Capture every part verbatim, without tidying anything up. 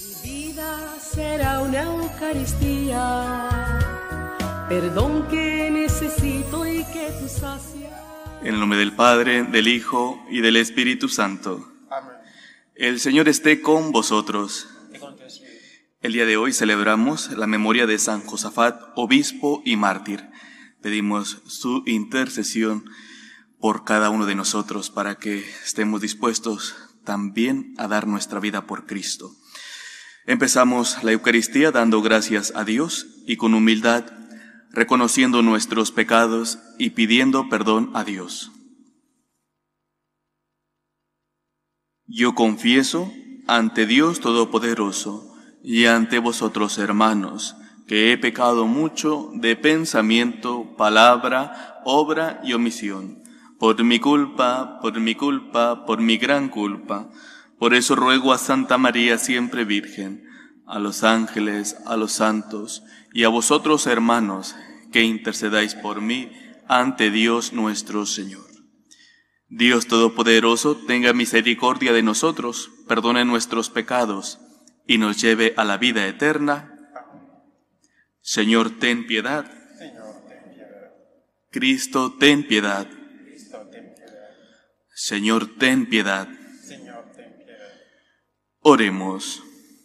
Mi vida será una Eucaristía, perdón que necesito y que tú sacias. En el nombre del Padre, del Hijo y del Espíritu Santo. Amén. El Señor esté con vosotros. Y con tu espíritu. El día de hoy celebramos la memoria de San Josafat, obispo y mártir. Pedimos su intercesión por cada uno de nosotros para que estemos dispuestos también a dar nuestra vida por Cristo. Empezamos la Eucaristía dando gracias a Dios y con humildad, reconociendo nuestros pecados y pidiendo perdón a Dios. Yo confieso ante Dios Todopoderoso y ante vosotros, hermanos, que he pecado mucho de pensamiento, palabra, obra y omisión, por mi culpa, por mi culpa, por mi gran culpa. Por eso ruego a Santa María siempre Virgen, a los ángeles, a los santos y a vosotros, hermanos, que intercedáis por mí ante Dios nuestro Señor. Dios Todopoderoso tenga misericordia de nosotros, perdone nuestros pecados y nos lleve a la vida eterna. Señor, ten piedad. Señor, ten piedad. Cristo, ten piedad. Cristo, ten piedad. Señor, ten piedad. Señor, ten piedad. Oremos.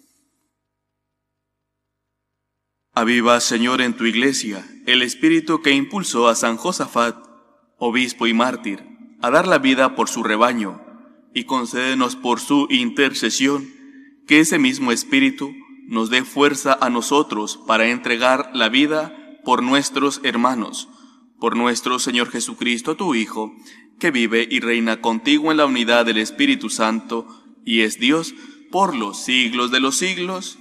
Aviva, Señor, en tu iglesia el espíritu que impulsó a San Josafat, obispo y mártir, a dar la vida por su rebaño, y concédenos por su intercesión que ese mismo espíritu nos dé fuerza a nosotros para entregar la vida por nuestros hermanos, por nuestro Señor Jesucristo, tu Hijo, que vive y reina contigo en la unidad del Espíritu Santo, y es Dios por los siglos de los siglos.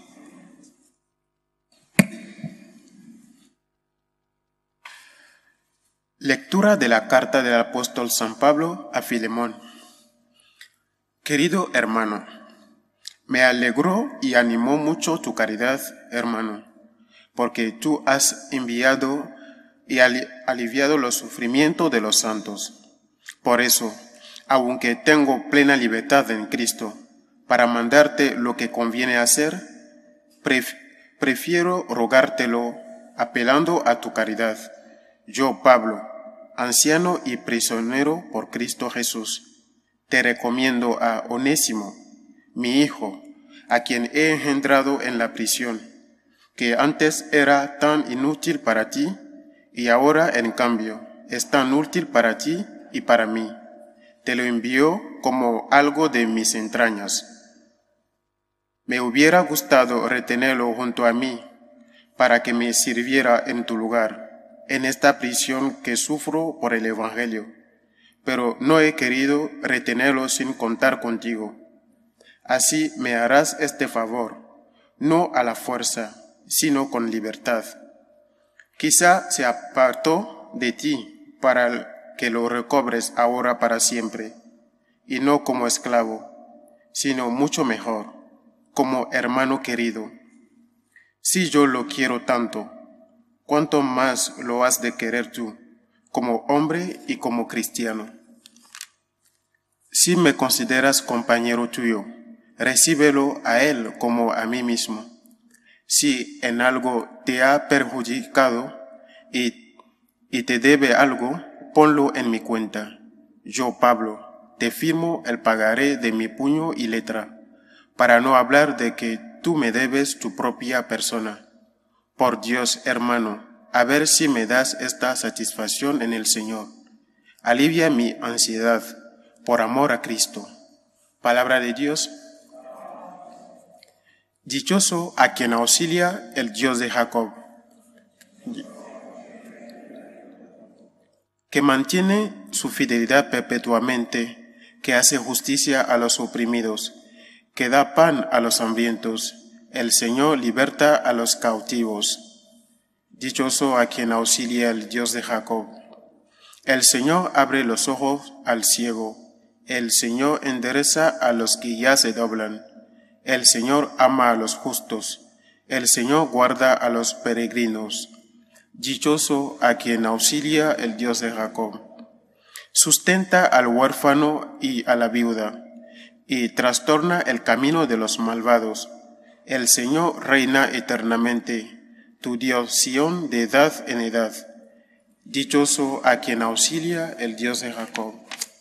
Lectura de la carta del apóstol San Pablo a Filemón. Querido hermano, me alegró y animó mucho tu caridad, hermano, porque tú has enviado y aliviado los sufrimientos de los santos. Por eso, aunque tengo plena libertad en Cristo para mandarte lo que conviene hacer, pref prefiero rogártelo apelando a tu caridad. Yo, Pablo, anciano y prisionero por Cristo Jesús, te recomiendo a Onésimo, mi hijo, a quien he engendrado en la prisión, que antes era tan inútil para ti, y ahora, en cambio, es tan útil para ti y para mí. Te lo envío como algo de mis entrañas. Me hubiera gustado retenerlo junto a mí, para que me sirviera en tu lugar, en esta prisión que sufro por el Evangelio, pero no he querido retenerlo sin contar contigo. Así me harás este favor, no a la fuerza, sino con libertad. Quizá se apartó de ti para que lo recobres ahora para siempre, y no como esclavo, sino mucho mejor, como hermano querido. Si yo lo quiero tanto, ¿cuánto más lo has de querer tú, como hombre y como cristiano? Si me consideras compañero tuyo, recíbelo a él como a mí mismo. Si en algo te ha perjudicado y, y te debe algo, ponlo en mi cuenta. Yo, Pablo, te firmo el pagaré de mi puño y letra, para no hablar de que tú me debes tu propia persona. Por Dios, hermano, a ver si me das esta satisfacción en el Señor. Alivia mi ansiedad, por amor a Cristo. Palabra de Dios. Dichoso a quien auxilia el Dios de Jacob, que mantiene su fidelidad perpetuamente, que hace justicia a los oprimidos, que da pan a los hambrientos. El Señor liberta a los cautivos. Dichoso a quien auxilia el Dios de Jacob. El Señor abre los ojos al ciego. El Señor endereza a los que ya se doblan. El Señor ama a los justos. El Señor guarda a los peregrinos. Dichoso a quien auxilia el Dios de Jacob. Sustenta al huérfano y a la viuda, y trastorna el camino de los malvados. El Señor reina eternamente, tu Dios Sión de edad en edad. Dichoso a quien auxilia el Dios de Jacob.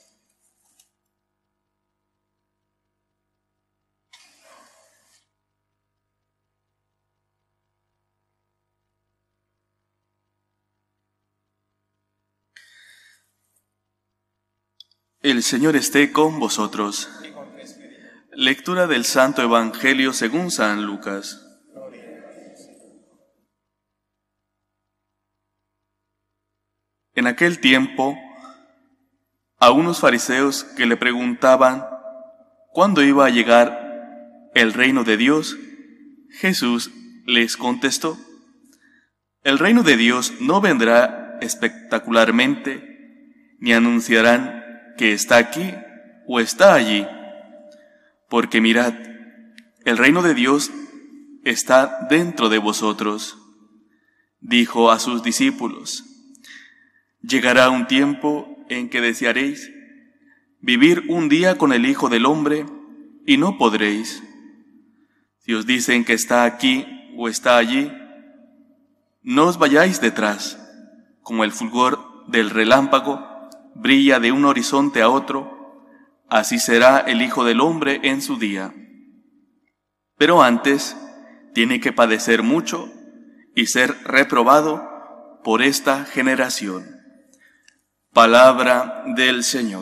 El Señor esté con vosotros. Lectura del Santo Evangelio según San Lucas. En aquel tiempo, a unos fariseos que le preguntaban cuándo iba a llegar el reino de Dios, Jesús les contestó: el reino de Dios no vendrá espectacularmente, ni anunciarán que está aquí o está allí, porque mirad, el reino de Dios está dentro de vosotros. Dijo a sus discípulos: llegará un tiempo en que desearéis vivir un día con el Hijo del Hombre y no podréis. Si os dicen que está aquí o está allí, no os vayáis detrás, como el fulgor del relámpago brilla de un horizonte a otro, así será el Hijo del Hombre en su día. Pero antes tiene que padecer mucho y ser reprobado por esta generación. Palabra del Señor.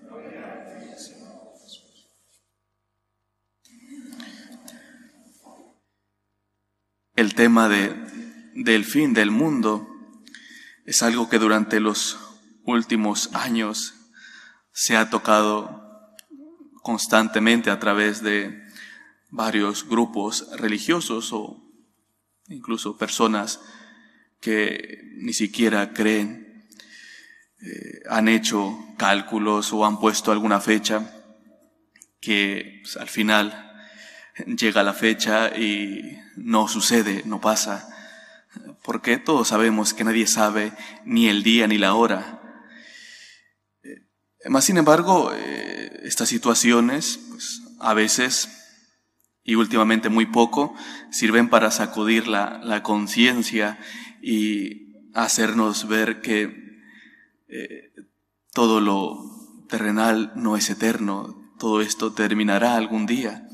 El tema de, del fin del mundo es algo que durante los últimos años se ha tocado constantemente a través de varios grupos religiosos o incluso personas que ni siquiera creen. Eh, han hecho cálculos o han puesto alguna fecha que pues, al final llega la fecha y no sucede, no pasa, porque todos sabemos que nadie sabe ni el día ni la hora. Eh, más sin embargo, eh, estas situaciones pues, a veces y últimamente muy poco sirven para sacudir la, la conciencia y hacernos ver que Eh, todo lo terrenal no es eterno, todo esto terminará algún día.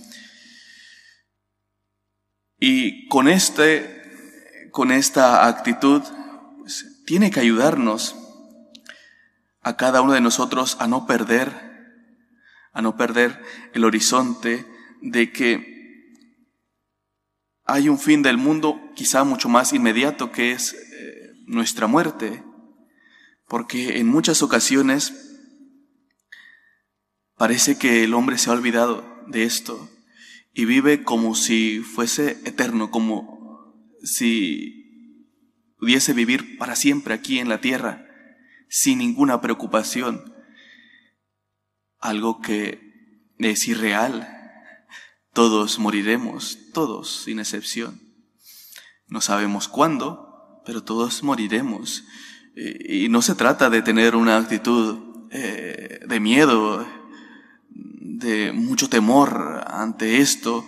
Y con este, con esta actitud, pues, tiene que ayudarnos a cada uno de nosotros a no perder, a no perder el horizonte de que hay un fin del mundo quizá mucho más inmediato, que es eh, nuestra muerte. Porque en muchas ocasiones parece que el hombre se ha olvidado de esto y vive como si fuese eterno, como si pudiese vivir para siempre aquí en la tierra, sin ninguna preocupación. Algo que es irreal. Todos moriremos, todos sin excepción. No sabemos cuándo, pero todos moriremos. Y no se trata de tener una actitud eh, de miedo, de mucho temor ante esto,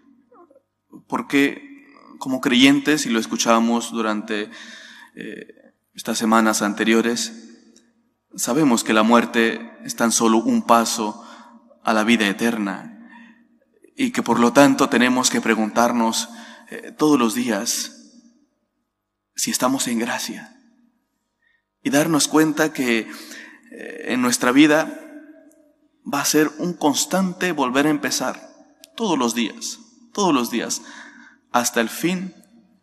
porque como creyentes, y lo escuchamos durante eh, estas semanas anteriores, sabemos que la muerte es tan solo un paso a la vida eterna y que por lo tanto tenemos que preguntarnos eh, todos los días si estamos en gracia. Y darnos cuenta que eh, en nuestra vida va a ser un constante volver a empezar todos los días, todos los días, hasta el fin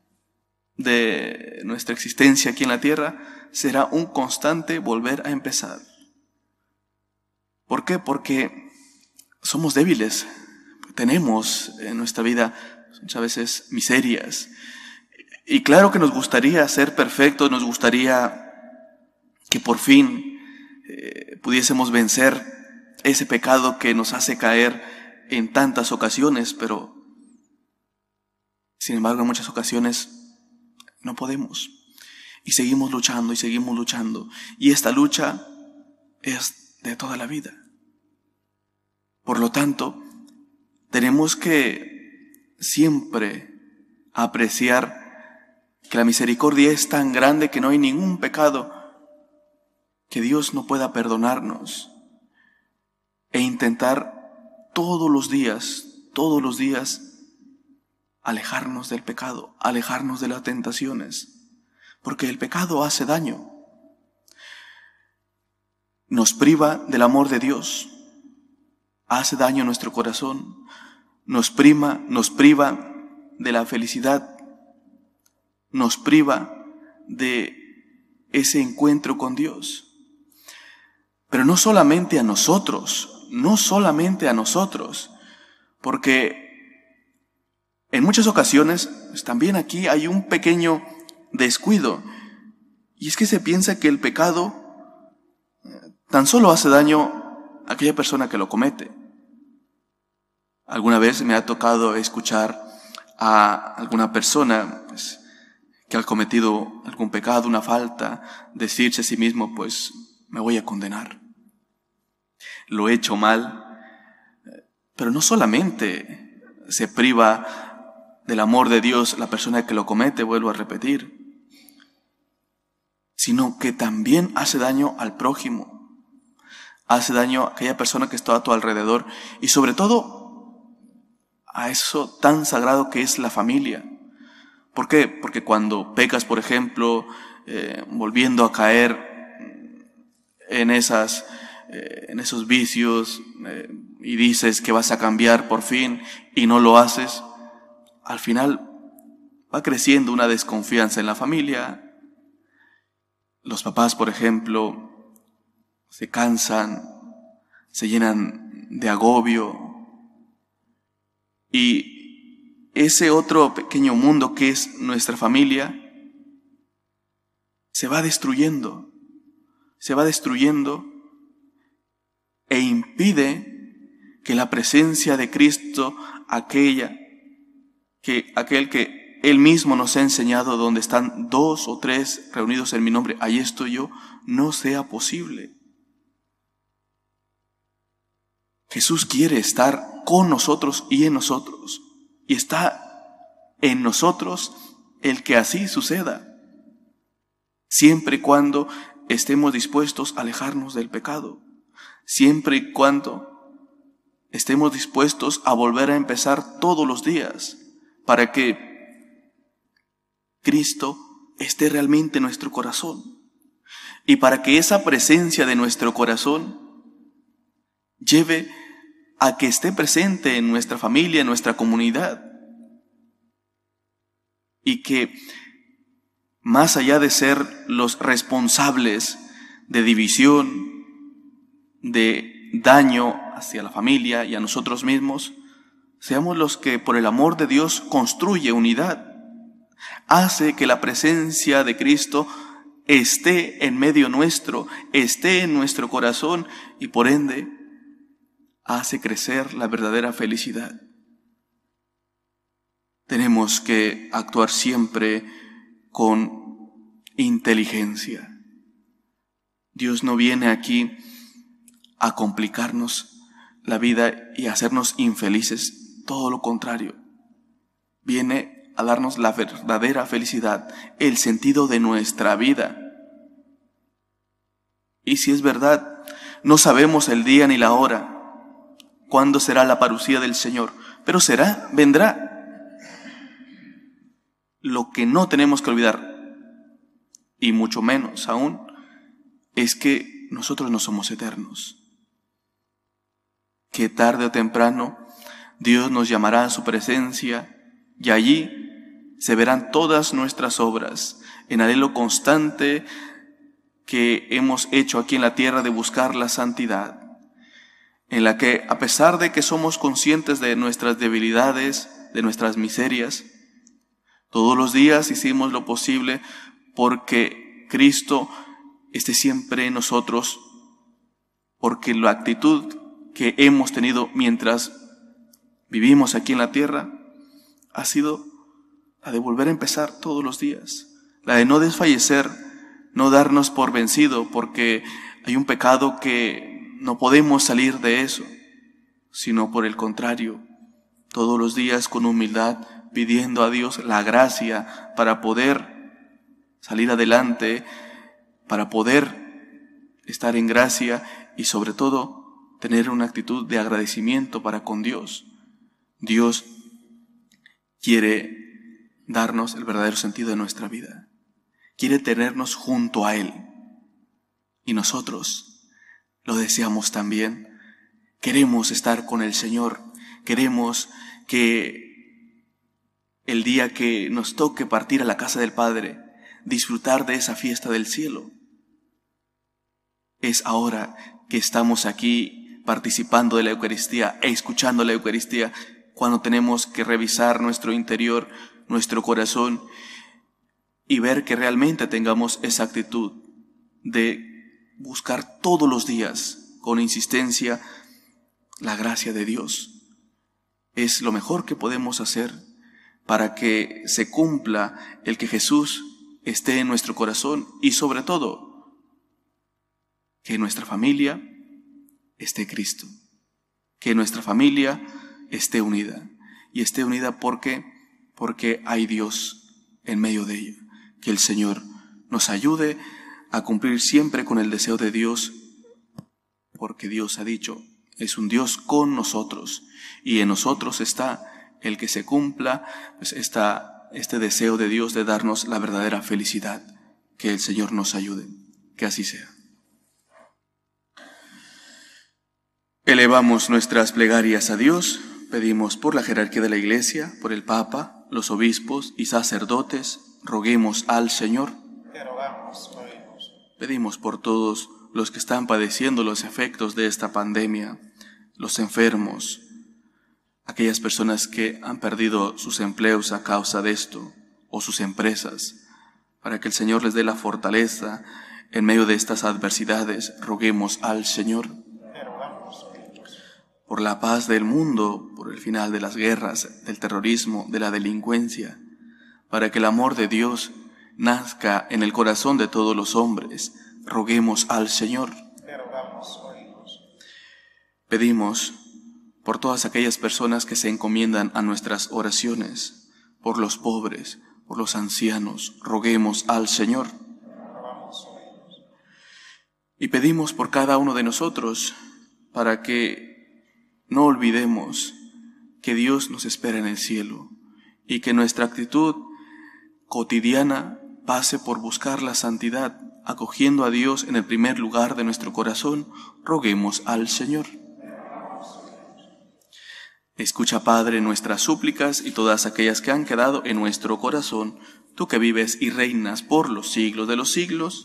de nuestra existencia aquí en la tierra, será un constante volver a empezar. ¿Por qué? Porque somos débiles, tenemos en nuestra vida muchas veces miserias. Y claro que nos gustaría ser perfectos, nos gustaría que por fin eh, pudiésemos vencer ese pecado que nos hace caer en tantas ocasiones, pero sin embargo en muchas ocasiones no podemos. Y seguimos luchando y seguimos luchando. Y esta lucha es de toda la vida. Por lo tanto, tenemos que siempre apreciar que la misericordia es tan grande que no hay ningún pecado que Dios no pueda perdonarnos, e intentar todos los días, todos los días, alejarnos del pecado, alejarnos de las tentaciones, porque el pecado hace daño. Nos priva del amor de Dios, hace daño a nuestro corazón, nos prima, nos priva de la felicidad, nos priva de ese encuentro con Dios. Pero no solamente a nosotros, no solamente a nosotros, porque en muchas ocasiones pues, también aquí hay un pequeño descuido, y es que se piensa que el pecado tan solo hace daño a aquella persona que lo comete. Alguna vez me ha tocado escuchar a alguna persona pues, que ha cometido algún pecado, una falta, decirse a sí mismo, pues me voy a condenar. Lo he hecho mal, pero no solamente se priva del amor de Dios la persona que lo comete, vuelvo a repetir, sino que también hace daño al prójimo, hace daño a aquella persona que está a tu alrededor y sobre todo a eso tan sagrado que es la familia. ¿Por qué? Porque cuando pecas, por ejemplo, eh, volviendo a caer en esas, eh, en esos vicios eh, y dices que vas a cambiar por fin y no lo haces, al final va creciendo una desconfianza en la familia. Los papás, por ejemplo, se cansan, se llenan de agobio y ese otro pequeño mundo que es nuestra familia se va destruyendo. se va destruyendo e impide que la presencia de Cristo, aquella, que, aquel que Él mismo nos ha enseñado, donde están dos o tres reunidos en mi nombre, ahí estoy yo, no sea posible. Jesús quiere estar con nosotros y en nosotros, y está en nosotros el que así suceda, siempre y cuando estemos dispuestos a alejarnos del pecado, siempre y cuando estemos dispuestos a volver a empezar todos los días para que Cristo esté realmente en nuestro corazón y para que esa presencia de nuestro corazón lleve a que esté presente en nuestra familia, en nuestra comunidad, y que más allá de ser los responsables de división, de daño hacia la familia y a nosotros mismos, seamos los que por el amor de Dios construye unidad, hace que la presencia de Cristo esté en medio nuestro, esté en nuestro corazón y por ende hace crecer la verdadera felicidad. Tenemos que actuar siempre con inteligencia. Dios no viene aquí a complicarnos la vida y a hacernos infelices, todo lo contrario. Viene a darnos la verdadera felicidad, el sentido de nuestra vida. Y si es verdad, no sabemos el día ni la hora, cuándo será la parucía del Señor, pero será, vendrá. Lo que no tenemos que olvidar, y mucho menos aún, es que nosotros no somos eternos. Que tarde o temprano Dios nos llamará a su presencia y allí se verán todas nuestras obras en anhelo constante que hemos hecho aquí en la tierra de buscar la santidad, en la que a pesar de que somos conscientes de nuestras debilidades, de nuestras miserias, todos los días hicimos lo posible porque Cristo esté siempre en nosotros, porque la actitud que hemos tenido mientras vivimos aquí en la tierra ha sido la de volver a empezar todos los días, la de no desfallecer, no darnos por vencido, porque hay un pecado que no podemos salir de eso, sino por el contrario, todos los días con humildad, pidiendo a Dios la gracia para poder salir adelante, para poder estar en gracia y sobre todo tener una actitud de agradecimiento para con Dios. Dios quiere darnos el verdadero sentido de nuestra vida. Quiere tenernos junto a Él. Y nosotros lo deseamos también. Queremos estar con el Señor. Queremos que el día que nos toque partir a la casa del Padre, disfrutar de esa fiesta del cielo. Es ahora que estamos aquí participando de la Eucaristía e escuchando la Eucaristía, cuando tenemos que revisar nuestro interior, nuestro corazón, y ver que realmente tengamos esa actitud de buscar todos los días, con insistencia, la gracia de Dios. Es lo mejor que podemos hacer para que se cumpla el que Jesús esté en nuestro corazón y sobre todo, que en nuestra familia esté Cristo, que nuestra familia esté unida. Y esté unida porque, porque hay Dios en medio de ella. Que el Señor nos ayude a cumplir siempre con el deseo de Dios, porque Dios ha dicho, es un Dios con nosotros, y en nosotros está el que se cumpla pues está este deseo de Dios de darnos la verdadera felicidad. Que el Señor nos ayude, que así sea. Elevamos nuestras plegarias a Dios, pedimos por la jerarquía de la Iglesia, por el Papa, los obispos y sacerdotes, roguemos al Señor. Te rogamos, oímos. Pedimos por todos los que están padeciendo los efectos de esta pandemia, los enfermos, aquellas personas que han perdido sus empleos a causa de esto, o sus empresas, para que el Señor les dé la fortaleza en medio de estas adversidades. Roguemos al Señor. Por la paz del mundo, por el final de las guerras, del terrorismo, de la delincuencia, para que el amor de Dios nazca en el corazón de todos los hombres, roguemos al Señor. Pedimos por todas aquellas personas que se encomiendan a nuestras oraciones, por los pobres, por los ancianos, roguemos al Señor. Y pedimos por cada uno de nosotros, para que no olvidemos que Dios nos espera en el cielo y que nuestra actitud cotidiana pase por buscar la santidad, acogiendo a Dios en el primer lugar de nuestro corazón. Roguemos al Señor. Escucha, Padre, nuestras súplicas y todas aquellas que han quedado en nuestro corazón, tú que vives y reinas por los siglos de los siglos.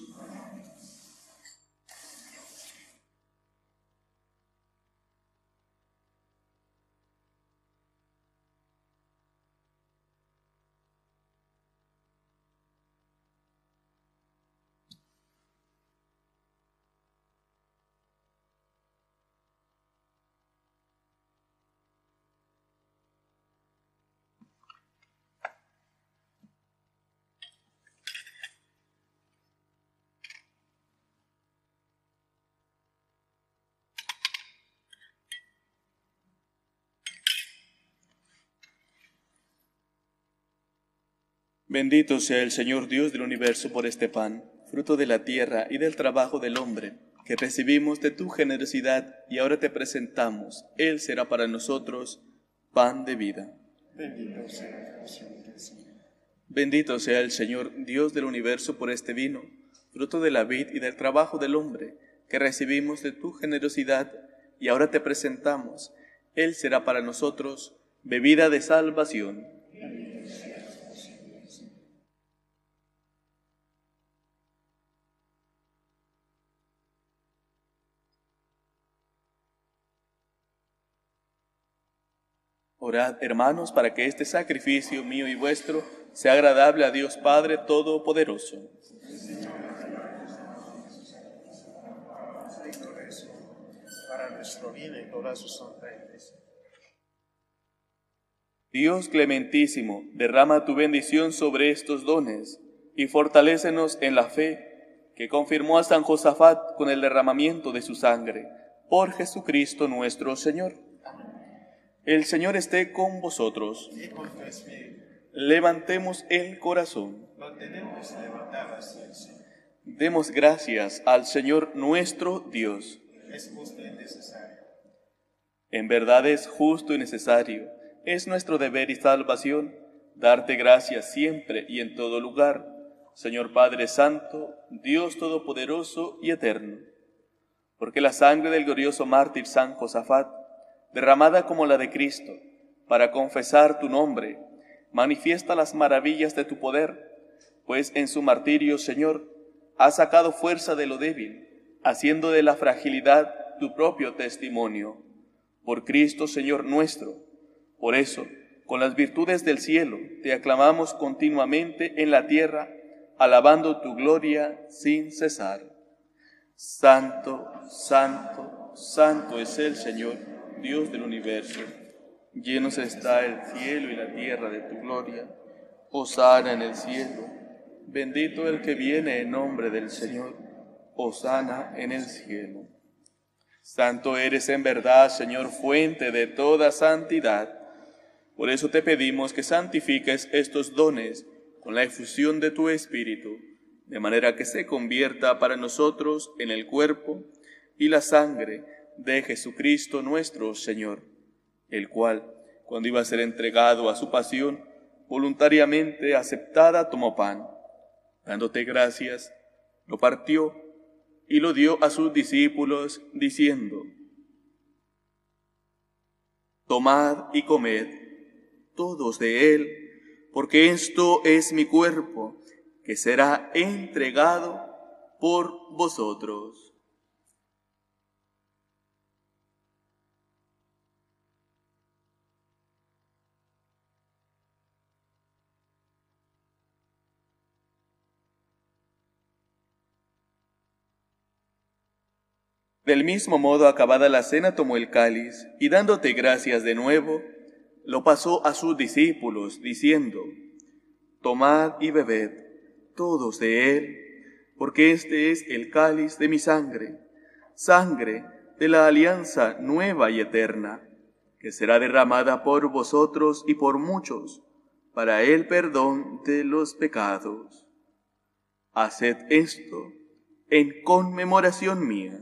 Bendito sea el Señor Dios del universo por este pan, fruto de la tierra y del trabajo del hombre, que recibimos de tu generosidad y ahora te presentamos. Él será para nosotros pan de vida. Bendito sea el Señor. Bendito sea el Señor Dios del universo por este vino, fruto de la vid y del trabajo del hombre, que recibimos de tu generosidad y ahora te presentamos. Él será para nosotros bebida de salvación. Orad, hermanos, para que este sacrificio mío y vuestro sea agradable a Dios Padre Todopoderoso. Para nuestro bien y toda su santa Iglesia. Dios clementísimo, derrama tu bendición sobre estos dones y fortalécenos en la fe que confirmó a San Josafat con el derramamiento de su sangre. Por Jesucristo nuestro Señor. El Señor esté con vosotros. y con tu espíritu. Levantemos el corazón. Lo tenemos levantado hacia el Señor. Demos gracias al Señor nuestro Dios. Es justo y necesario. En verdad es justo y necesario, es nuestro deber y salvación, darte gracias siempre y en todo lugar, Señor Padre Santo, Dios Todopoderoso y Eterno. Porque la sangre del glorioso mártir San Josafat, derramada como la de Cristo, para confesar tu nombre, manifiesta las maravillas de tu poder, pues en su martirio, Señor, has sacado fuerza de lo débil, haciendo de la fragilidad tu propio testimonio. Por Cristo, Señor nuestro. Por eso, con las virtudes del cielo, te aclamamos continuamente en la tierra, alabando tu gloria sin cesar. Santo, santo, santo es el Señor, Dios del universo. Llenos está el cielo y la tierra de tu gloria. Hosana en el cielo. Bendito el que viene en nombre del Señor. Hosana en el cielo. Santo eres en verdad, Señor, fuente de toda santidad. Por eso te pedimos que santifiques estos dones con la efusión de tu Espíritu, de manera que se convierta para nosotros en el cuerpo y la sangre de Jesucristo nuestro Señor, el cual, cuando iba a ser entregado a su pasión, voluntariamente aceptada tomó pan. Dándote gracias, lo partió y lo dio a sus discípulos, diciendo: Tomad y comed todos de él, porque esto es mi cuerpo, que será entregado por vosotros. Del mismo modo, acabada la cena, tomó el cáliz, y dándote gracias de nuevo, lo pasó a sus discípulos, diciendo: Tomad y bebed todos de él, porque este es el cáliz de mi sangre, sangre de la alianza nueva y eterna, que será derramada por vosotros y por muchos, para el perdón de los pecados. Haced esto en conmemoración mía.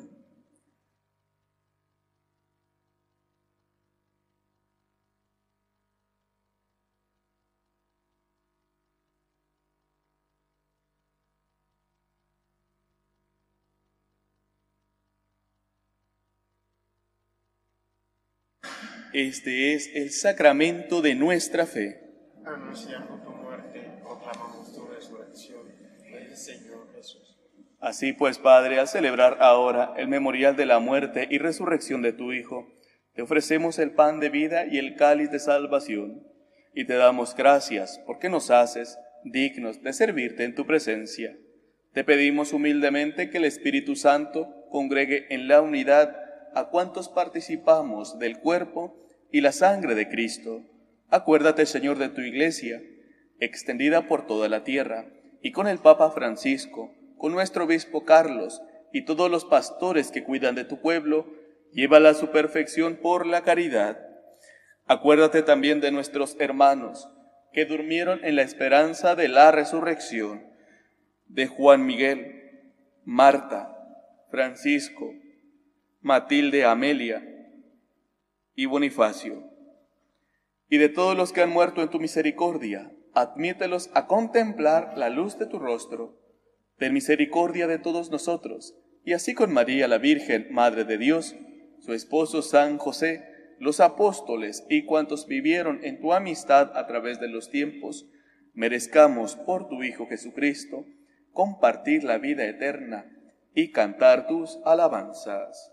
Este es el sacramento de nuestra fe. Anunciando tu muerte, proclamamos tu resurrección, el Señor Jesús. Así pues, Padre, al celebrar ahora el memorial de la muerte y resurrección de tu Hijo, te ofrecemos el pan de vida y el cáliz de salvación, y te damos gracias porque nos haces dignos de servirte en tu presencia. Te pedimos humildemente que el Espíritu Santo congregue en la unidad a cuantos participamos del cuerpo y la sangre de Cristo. Acuérdate, Señor, de tu Iglesia, extendida por toda la tierra, y con el Papa Francisco, con nuestro obispo Carlos, y todos los pastores que cuidan de tu pueblo, llévala a su perfección por la caridad. Acuérdate también de nuestros hermanos, que durmieron en la esperanza de la resurrección, de Juan Miguel, Marta, Francisco, Matilde Amelia y Bonifacio, y de todos los que han muerto en tu misericordia, admítelos a contemplar la luz de tu rostro. Ten misericordia de todos nosotros, y así con María la Virgen, Madre de Dios, su esposo San José, los apóstoles y cuantos vivieron en tu amistad a través de los tiempos, merezcamos por tu Hijo Jesucristo compartir la vida eterna y cantar tus alabanzas.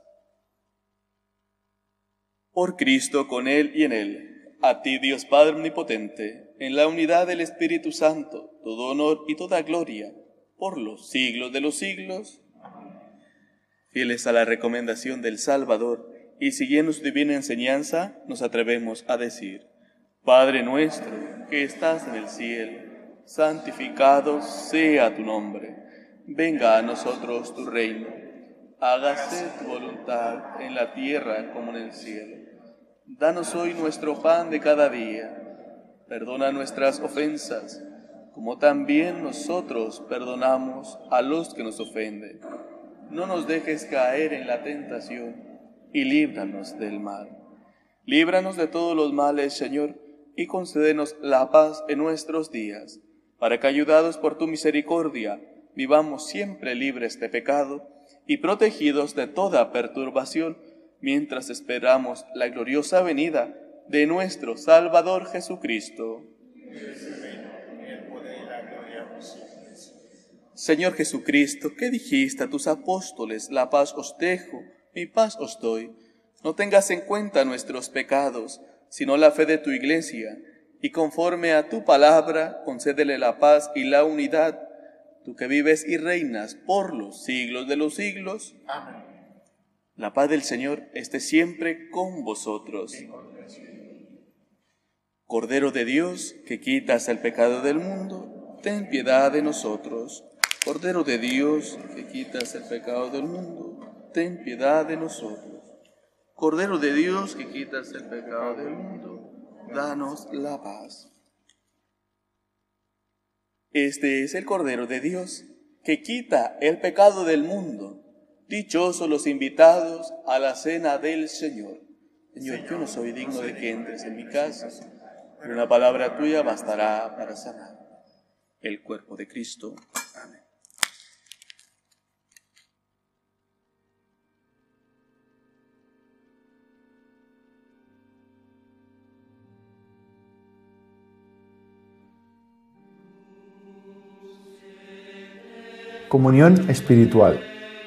Por Cristo, con Él y en Él, a ti, Dios Padre Omnipotente, en la unidad del Espíritu Santo, todo honor y toda gloria, por los siglos de los siglos. Fieles a la recomendación del Salvador, y siguiendo su divina enseñanza, nos atrevemos a decir: Padre nuestro, que estás en el cielo, santificado sea tu nombre. Venga a nosotros tu reino. Hágase tu voluntad en la tierra como en el cielo. Danos hoy nuestro pan de cada día. Perdona nuestras ofensas, como también nosotros perdonamos a los que nos ofenden. No nos dejes caer en la tentación y líbranos del mal. Líbranos de todos los males, Señor, y concédenos la paz en nuestros días, para que, ayudados por tu misericordia, vivamos siempre libres de pecado y protegidos de toda perturbación, mientras esperamos la gloriosa venida de nuestro Salvador Jesucristo. Señor Jesucristo, ¿qué dijiste a tus apóstoles? La paz os dejo, mi paz os doy. No tengas en cuenta nuestros pecados, sino la fe de tu Iglesia, y conforme a tu palabra, concédele la paz y la unidad, tú que vives y reinas por los siglos de los siglos. Amén. La paz del Señor esté siempre con vosotros. Cordero de Dios, que quitas el pecado del mundo, ten piedad de nosotros. Cordero de Dios, que quitas el pecado del mundo, ten piedad de nosotros. Cordero de Dios, que quitas el pecado del mundo, danos la paz. Este es el Cordero de Dios, que quita el pecado del mundo. Dichosos los invitados a la cena del Señor. Señor, yo no soy digno de que entres en mi casa, pero una palabra tuya bastará para sanar. El cuerpo de Cristo. Amén. Comunión espiritual.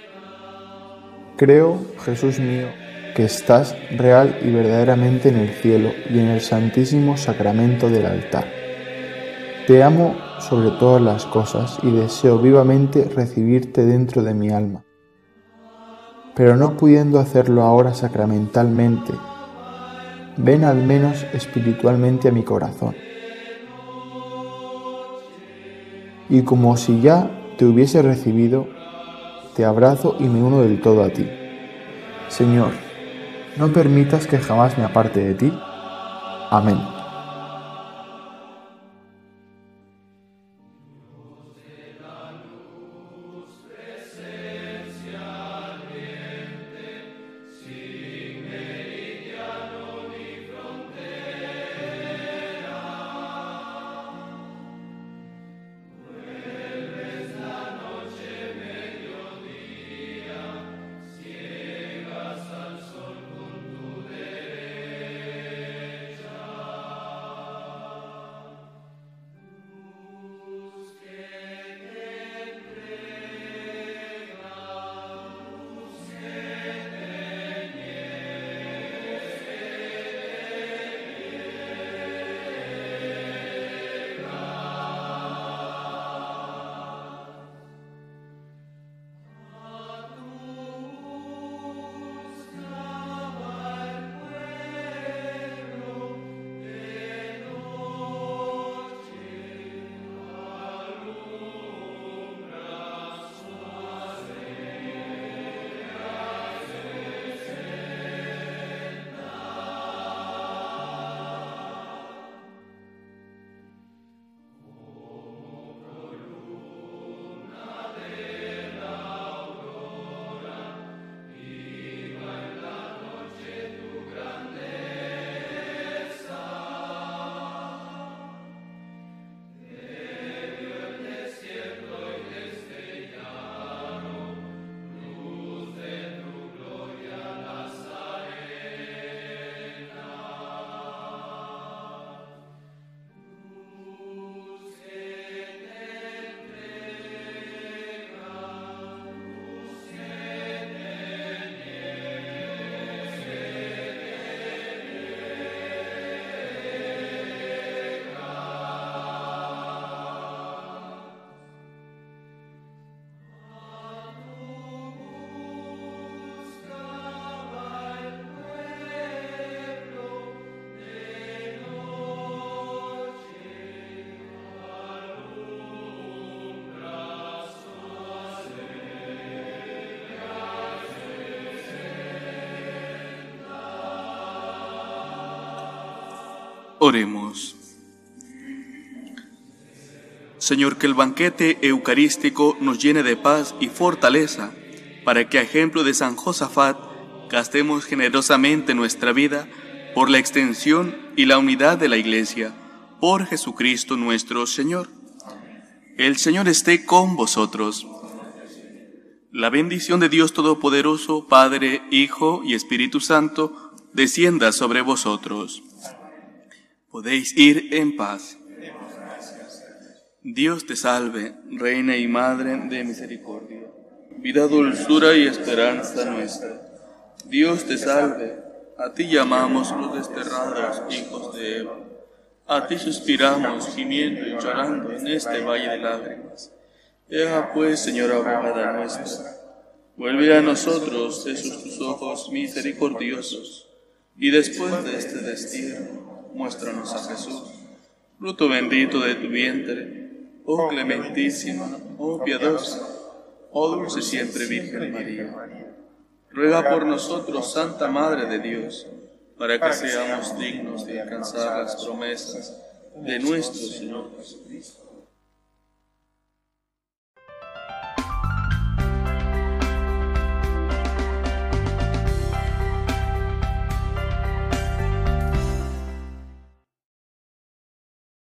Creo, Jesús mío, que estás real y verdaderamente en el cielo y en el santísimo sacramento del altar. Te amo sobre todas las cosas y deseo vivamente recibirte dentro de mi alma. Pero no pudiendo hacerlo ahora sacramentalmente, ven al menos espiritualmente a mi corazón. Y como si ya te hubiese recibido, te abrazo y me uno del todo a ti. Señor, no permitas que jamás me aparte de ti. Amén. Oremos. Señor, que el banquete eucarístico nos llene de paz y fortaleza, para que a ejemplo de San Josafat gastemos generosamente nuestra vida por la extensión y la unidad de la Iglesia, por Jesucristo nuestro Señor. El Señor esté con vosotros. La bendición de Dios Todopoderoso, Padre, Hijo y Espíritu Santo, descienda sobre vosotros. Podéis ir en paz. Dios te salve, Reina y Madre de misericordia, vida, dulzura y esperanza nuestra. Dios te salve, a ti llamamos los desterrados hijos de Eva. A ti suspiramos, gimiendo y llorando en este valle de lágrimas. Ea pues, Señora abogada nuestra, vuelve a nosotros esos tus ojos misericordiosos, y después de este destierro, muéstranos a Jesús, fruto bendito de tu vientre. Oh clementísima, oh piadosa, oh dulce siempre Virgen María, ruega por nosotros, Santa Madre de Dios, para que seamos dignos de alcanzar las promesas de nuestro Señor Jesucristo.